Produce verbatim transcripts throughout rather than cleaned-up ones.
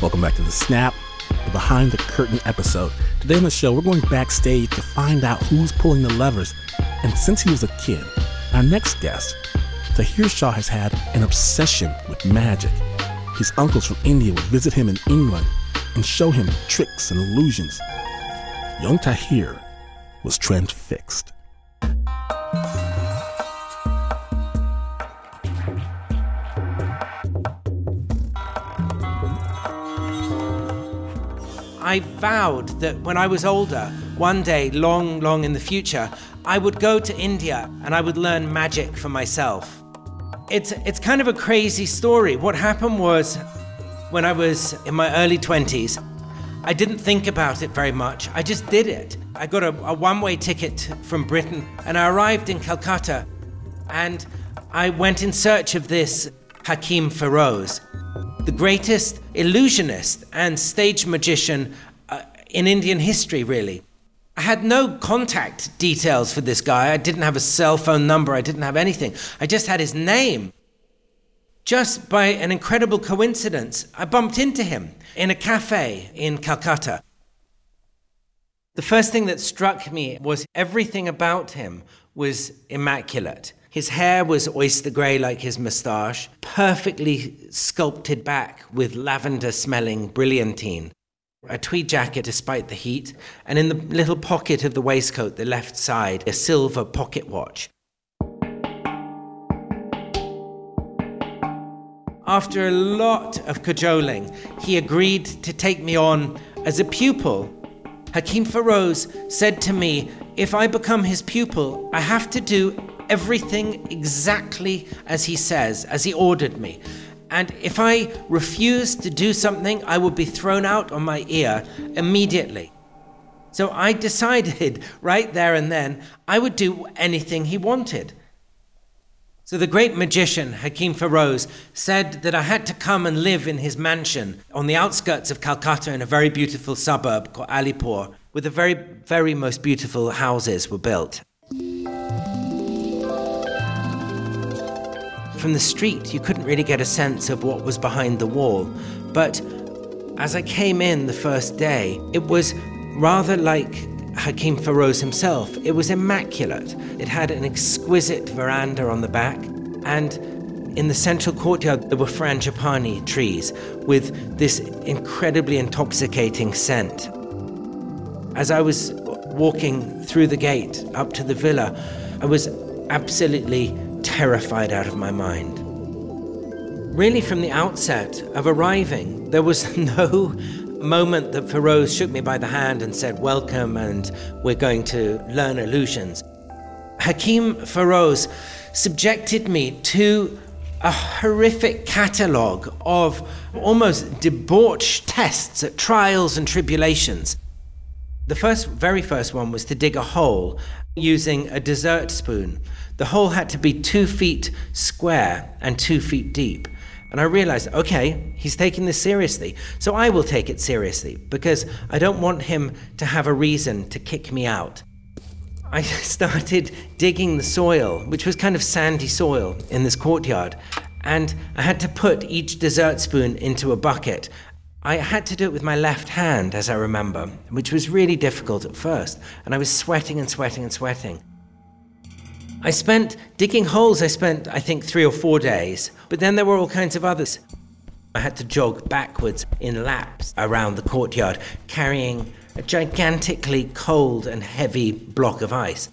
Welcome back to The Snap, the Behind the Curtain episode. Today on the show, we're going backstage to find out who's pulling the levers. And since he was a kid, our next guest, Tahir Shah, has had an obsession with magic. His uncles from India would visit him in England and show him tricks and illusions. Young Tahir was transfixed. I vowed that when I was older, one day, long, long in the future, I would go to India and I would learn magic for myself. It's, it's kind of a crazy story. What happened was, when I was in my early twenties, I didn't think about it very much. I just did it. I got a, a one-way ticket from Britain and I arrived in Calcutta and I went in search of this Hakim Feroz, the greatest illusionist and stage magician uh, in Indian history, really. I had no contact details for this guy. I didn't have a cell phone number. I didn't have anything. I just had his name. Just by an incredible coincidence, I bumped into him in a cafe in Calcutta. The first thing that struck me was everything about him was immaculate. His hair was oyster grey like his moustache, perfectly sculpted back with lavender-smelling brilliantine, a tweed jacket despite the heat, and in the little pocket of the waistcoat, the left side, a silver pocket watch. After a lot of cajoling, he agreed to take me on as a pupil. Hakim Feroz said to me, if I become his pupil, I have to do everything exactly as he says, as he ordered me. And if I refuse to do something, I would be thrown out on my ear immediately. So I decided right there and then I would do anything he wanted. So the great magician, Hakim Feroz, said that I had to come and live in his mansion on the outskirts of Calcutta in a very beautiful suburb called Alipur, where the very, very most beautiful houses were built. From the street, you couldn't really get a sense of what was behind the wall. But as I came in the first day, it was rather like Hakim Feroz himself. It was immaculate. It had an exquisite veranda on the back, and in the central courtyard there were frangipani trees with this incredibly intoxicating scent. As I was walking through the gate up to the villa, I was absolutely terrified out of my mind. Really, from the outset of arriving, there was no moment that Feroz shook me by the hand and said, welcome, and we're going to learn illusions. Hakim Feroz subjected me to a horrific catalogue of almost debauched tests at trials and tribulations. The first, very first one was to dig a hole using a dessert spoon. The hole had to be two feet square and two feet deep. And I realized, okay, he's taking this seriously, so I will take it seriously because I don't want him to have a reason to kick me out. I started digging the soil, which was kind of sandy soil in this courtyard, and I had to put each dessert spoon into a bucket. I had to do it with my left hand, as I remember, which was really difficult at first, and I was sweating and sweating and sweating. I spent, digging holes, I spent, I think, three or four days, but then there were all kinds of others. I had to jog backwards in laps around the courtyard, carrying a gigantically cold and heavy block of ice.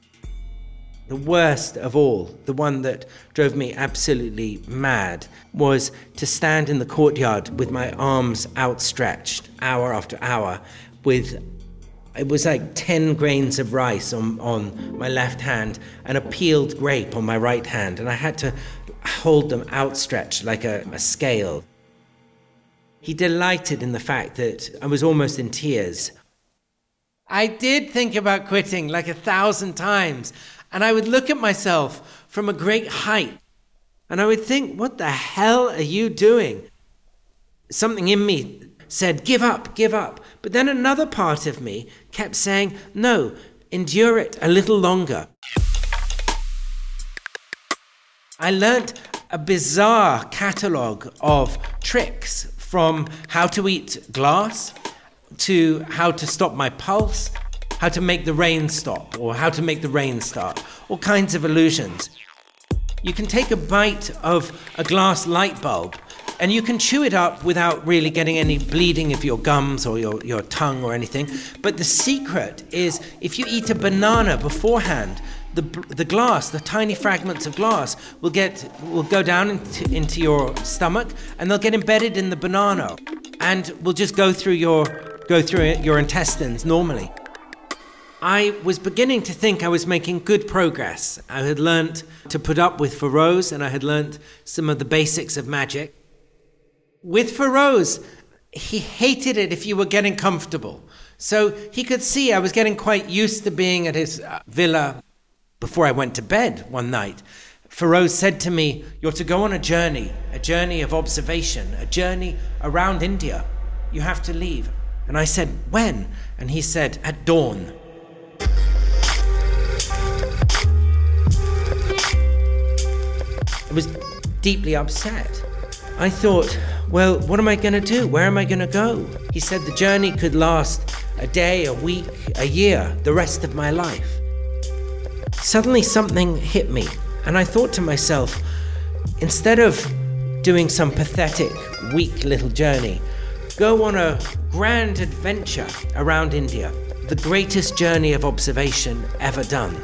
The worst of all, the one that drove me absolutely mad, was to stand in the courtyard with my arms outstretched, hour after hour, with it was like ten grains of rice on, on my left hand and a peeled grape on my right hand, and I had to hold them outstretched like a, a scale. He delighted in the fact that I was almost in tears. I did think about quitting like a thousand times, and I would look at myself from a great height, and I would think, what the hell are you doing? Something in me said, give up, give up. But then another part of me kept saying, no, endure it a little longer. I learnt a bizarre catalogue of tricks from how to eat glass to how to stop my pulse, how to make the rain stop, or how to make the rain start, all kinds of illusions. You can take a bite of a glass light bulb and you can chew it up without really getting any bleeding of your gums or your, your tongue or anything. But the secret is if you eat a banana beforehand, the the glass, the tiny fragments of glass will get will go down into, into your stomach and they'll get embedded in the banana and will just go through your go through your intestines normally. I was beginning to think I was making good progress. I had learnt to put up with Feroz and I had learnt some of the basics of magic. With Feroz, he hated it if you were getting comfortable. So he could see I was getting quite used to being at his uh, villa. Before I went to bed one night, Feroz said to me, "You're to go on a journey, a journey of observation, a journey around India. You have to leave." And I said, "When?" And he said, "At dawn." I was deeply upset. I thought, well, what am I going to do? Where am I going to go? He said the journey could last a day, a week, a year, the rest of my life. Suddenly something hit me, and I thought to myself, instead of doing some pathetic, weak little journey, go on a grand adventure around India, the greatest journey of observation ever done.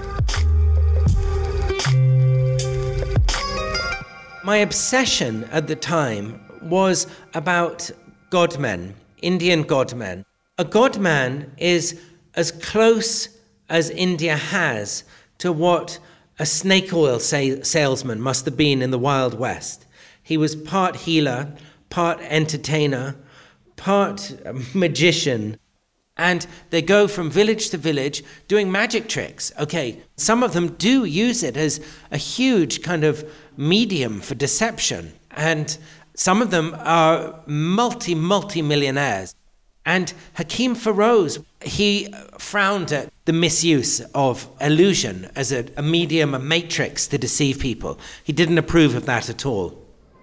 My obsession at the time was about godmen, Indian godmen. A godman is as close as India has to what a snake oil sa- salesman must have been in the Wild West. He was part healer, part entertainer, part magician, and they go from village to village doing magic tricks. Okay, some of them do use it as a huge kind of medium for deception, and some of them are multi, multi-millionaires. And Hakim Feroz, he frowned at the misuse of illusion as a, a medium, a matrix to deceive people. He didn't approve of that at all.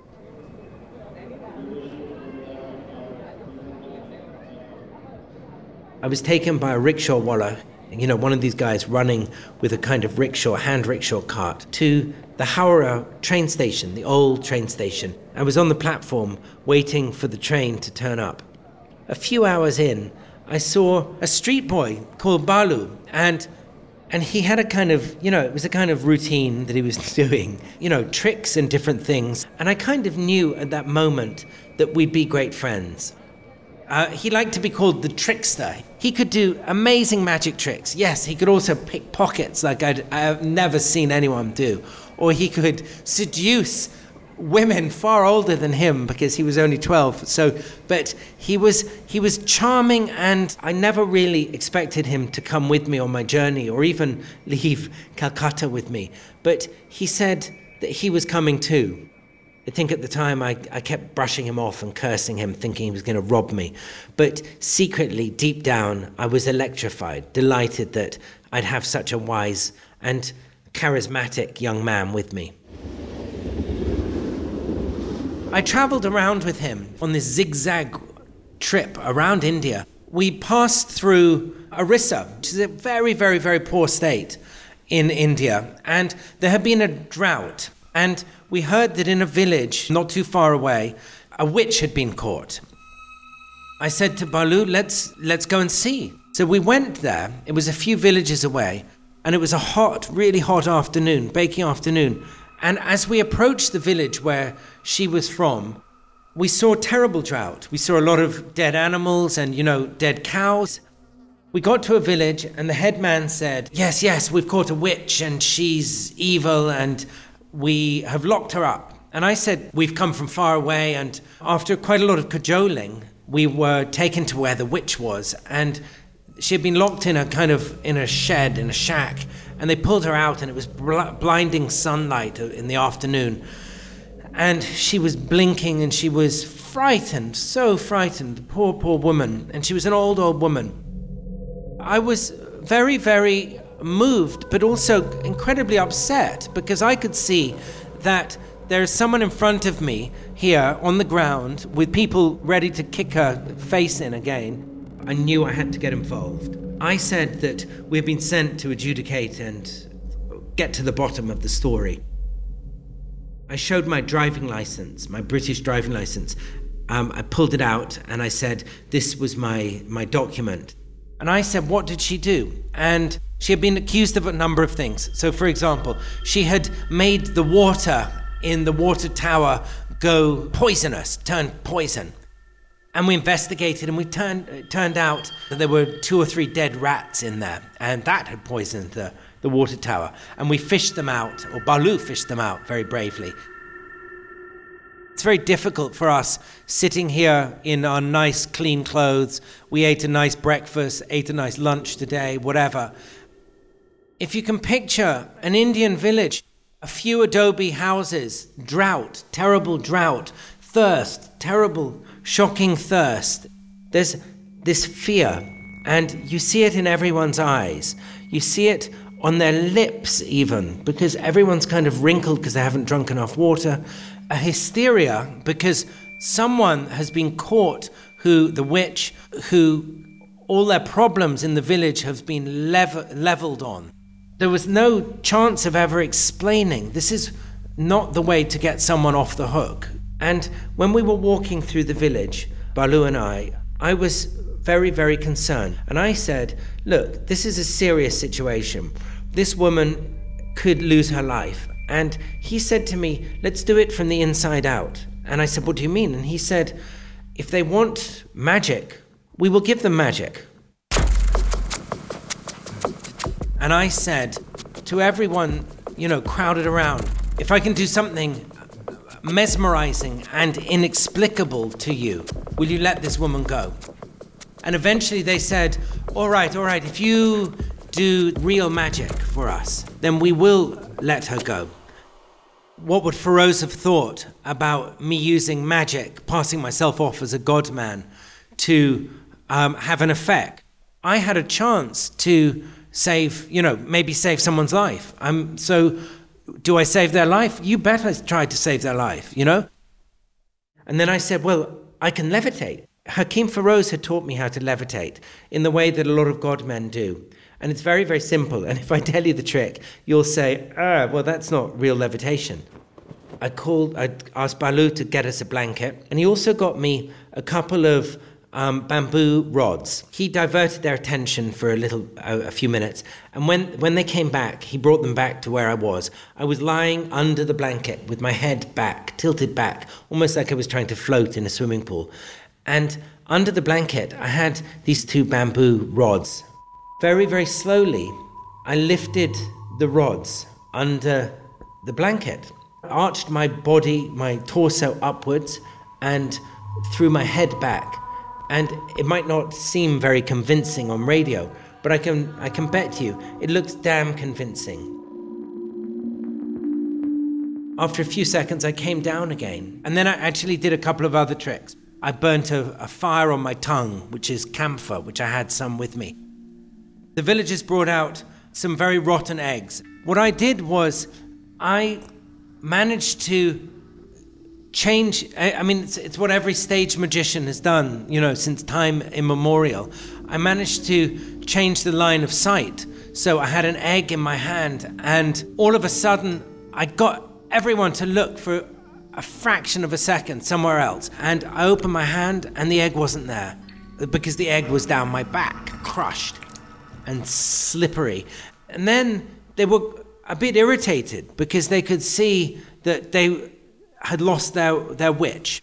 I was taken by a rickshaw walla, you know, one of these guys running with a kind of rickshaw, hand rickshaw cart, to the Howrah train station, the old train station. I was on the platform waiting for the train to turn up. A few hours in, I saw a street boy called Balu, and and he had a kind of, you know, it was a kind of routine that he was doing, you know, tricks and different things. And I kind of knew at that moment that we'd be great friends. Uh, he liked to be called the trickster. He could do amazing magic tricks. Yes, he could also pick pockets like I'd, I've never seen anyone do. Or he could seduce women far older than him because he was only twelve. So, but he was he was charming, and I never really expected him to come with me on my journey or even leave Calcutta with me. But he said that he was coming too. I think at the time I, I kept brushing him off and cursing him, thinking he was going to rob me. But secretly, deep down, I was electrified, delighted that I'd have such a wise and charismatic young man with me. I traveled around with him on this zigzag trip around India. We passed through Orissa, which is a very, very, very poor state in India, and there had been a drought. And we heard that in a village not too far away, a witch had been caught. I said to Balu, let's let's go and see. So we went there. It was a few villages away, and it was a hot, really hot afternoon, baking afternoon. And as we approached the village where she was from, we saw terrible drought. We saw a lot of dead animals and, you know, dead cows. We got to a village, and the headman said, yes, yes, we've caught a witch, and she's evil, and we have locked her up. And I said, we've come from far away, and after quite a lot of cajoling, we were taken to where the witch was, and she had been locked in a kind of, in a shed, in a shack, and they pulled her out, and it was bl- blinding sunlight in the afternoon. And she was blinking, and she was frightened, so frightened, poor, poor woman. And she was an old, old woman. I was very, very moved, but also incredibly upset, because I could see that There's someone in front of me here on the ground with people ready to kick her face in again. I knew I had to get involved. I said that we've been sent to adjudicate and get to the bottom of the story. I showed my driving license, my British driving license. Um, I pulled it out and I said, this was my, my document. And I said, what did she do? And she had been accused of a number of things. So, for example, she had made the water in the water tower go poisonous, turn poison. And we investigated and we turned, it turned out that there were two or three dead rats in there. And that had poisoned the, the water tower. And we fished them out, or Baloo fished them out very bravely. It's very difficult for us sitting here in our nice clean clothes. We ate a nice breakfast, ate a nice lunch today, whatever. If you can picture an Indian village, a few adobe houses, drought, terrible drought, thirst, terrible, shocking thirst. There's this fear, and you see it in everyone's eyes. You see it on their lips even, because everyone's kind of wrinkled because they haven't drunk enough water. A hysteria because someone has been caught, who, the witch, who all their problems in the village have been lev- leveled on. There was no chance of ever explaining. This is not the way to get someone off the hook. And when we were walking through the village, Baloo and I, I was very, very concerned. And I said, look, this is a serious situation. This woman could lose her life. And he said to me, let's do it from the inside out. And I said, what do you mean? And he said, if they want magic, we will give them magic. And I said to everyone, you know, crowded around, if I can do something mesmerizing and inexplicable to you, will you let this woman go? And eventually they said, all right, all right, if you do real magic for us, then we will let her go. What would Feroz have thought about me using magic, passing myself off as a god man, to um, have an effect? I had a chance to save, you know, maybe save someone's life. Um, so do I save their life? You bet I tried to save their life, you know? And then I said, well, I can levitate. Hakim Feroz had taught me how to levitate in the way that a lot of god men do. And it's very, very simple. And if I tell you the trick, you'll say, ah, well, that's not real levitation. I called, I asked Baloo to get us a blanket. And he also got me a couple of um, bamboo rods. He diverted their attention for a little, uh, a few minutes. And when, when they came back, he brought them back to where I was. I was lying under the blanket with my head back, tilted back, almost like I was trying to float in a swimming pool. And under the blanket, I had these two bamboo rods. Very, very slowly, I lifted the rods under the blanket, arched my body, my torso upwards, and threw my head back. And it might not seem very convincing on radio, but I can, I can bet you, it looks damn convincing. After a few seconds, I came down again, and then I actually did a couple of other tricks. I burnt a, a fire on my tongue, which is camphor, which I had some with me. The villagers brought out some very rotten eggs. What I did was I managed to change, I, I mean, it's, it's what every stage magician has done, you know, since time immemorial. I managed to change the line of sight. So I had an egg in my hand, and all of a sudden I got everyone to look for a fraction of a second somewhere else. And I opened my hand and the egg wasn't there because the egg was down my back, crushed and slippery. And then they were a bit irritated because they could see that they had lost their, their witch.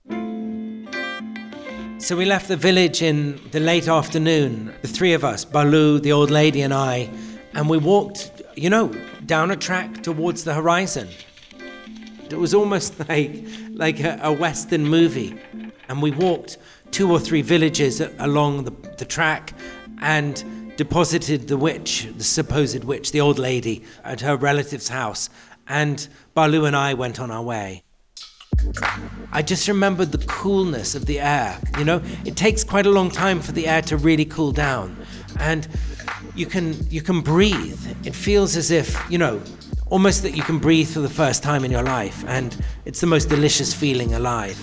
So we left the village in the late afternoon, the three of us, Baloo, the old lady and I, and we walked, you know, down a track towards the horizon. It was almost like, like a, a Western movie. And we walked two or three villages along the, the track and deposited the witch, the supposed witch, the old lady, at her relative's house. And Baloo and I went on our way. I just remembered the coolness of the air. You know, it takes quite a long time for the air to really cool down. And you can, you can breathe. It feels as if, you know, almost that you can breathe for the first time in your life, and it's the most delicious feeling alive.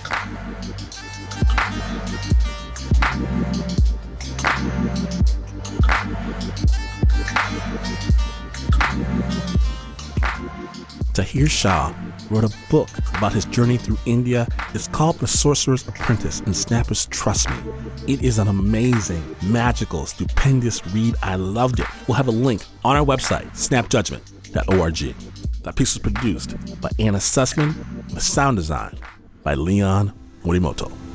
Tahir Shah wrote a book about his journey through India. It's called The Sorcerer's Apprentice, and Snappers, trust me, it is an amazing, magical, stupendous read. I loved it. We'll have a link on our website, snap judgment dot org. That piece was produced by Anna Sussman, with sound design by Leon Morimoto.